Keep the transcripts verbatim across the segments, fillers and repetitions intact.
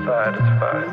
fire, that's fire.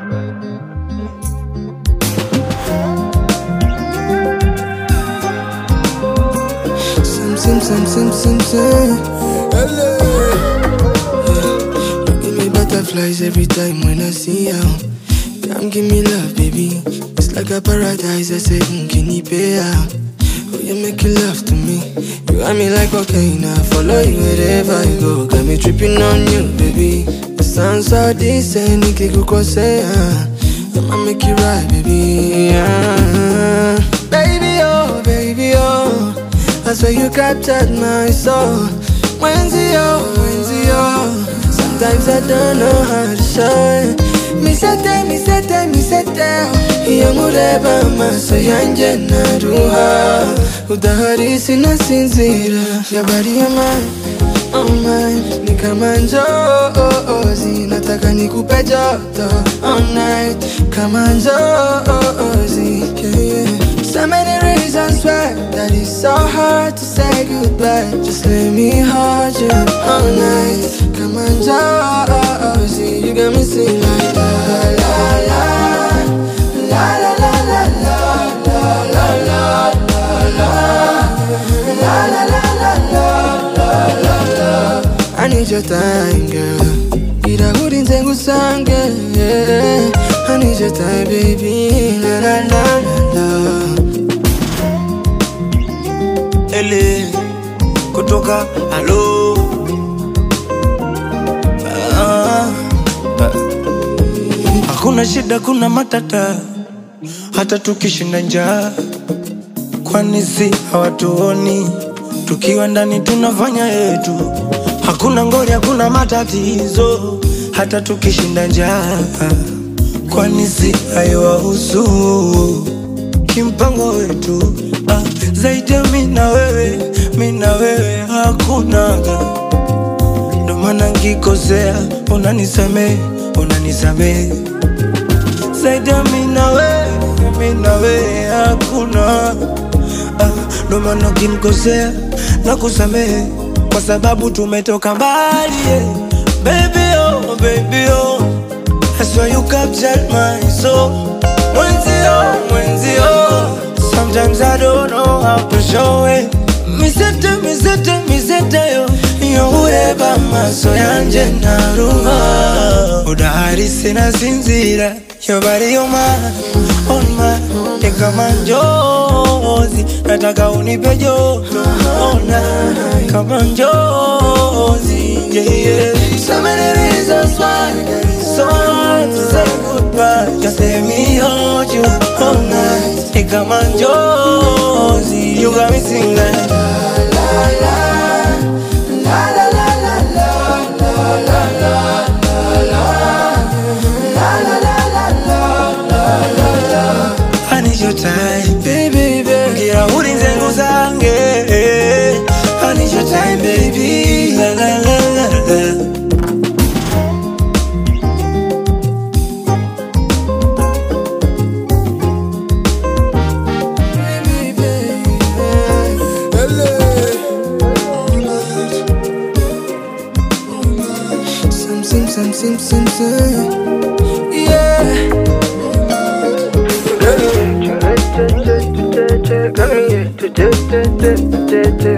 Sim, sim, sim, sim, sim, sim. Hello. Yeah. You give me butterflies every time when I see you. Come give me love, baby. It's like a paradise. I say, mm, can you pay out? Oh, you make you love to me. You got me like cocaine. I follow you wherever you go. Got me tripping on you, baby. The sounds so decent. Niki kuko say, ah. I'ma make you right, baby. Ah. Baby, oh, baby, oh. I swear you captured my soul. When's yo, when's yo? Sometimes I don't know how to show. Me sete, me sete, me sete. Yamureba maso yanje na ruha. Udahari sina sinzira. Your body and mine, oh mine. Ni kama njozi. Nataka nikupe joto all night. Kama njozi, yeah, yeah. So many reasons why that it's so hard to say goodbye. Just let me hold you all night. Come on, Josie, you got me singing like la la la la la la la la la la la la la la la la la. I need your time, girl. Gira huri nzengu sange. I need your time, baby. La la la la. Ele kutoka alo ah, ah. Hakuna shida, kuna matata, hata tukishinda njaa. Kwani si hawatuoni tukiwa ndani tunafanya yetu? Hakuna ngori, hakuna matatizo, hata tukishinda njaa. Kwani si hayawahusu kimpango wetu? Ah, zaidi ya mimi na wewe, mimi na wewe hakunaga. Ndo maana ngikosea unanisamehe, unanisamehe. Zaidi ya mimi na wewe, mimi na wewe hakuna. Ah, ndo maana ngikosea nakusamehe, kwa sababu tumetoka mbali, yeah. Baby oh, baby oh, I swear you captured my soul. Mwenzio, mwenzio, sometimes I don't know how to show it. Misete, misete, misete yo. Yureba maso yanje na ruha. Udahari sina sinzira. Your body, your mind, on my. Eka manjozi, nataka unipe joto ona. Kama njozi, yeah, yeah. So many reasons why it's so hard to say goodbye. Just let me hold you all night. Eka manjozi, you got me singing like la la la la la la la la la la la la la la la. I need your time, baby, baby. Gira huri nzengu zange. I need your time, baby. La la la la la. Sim, sim, sim, sim, sim. Yeah. Come here,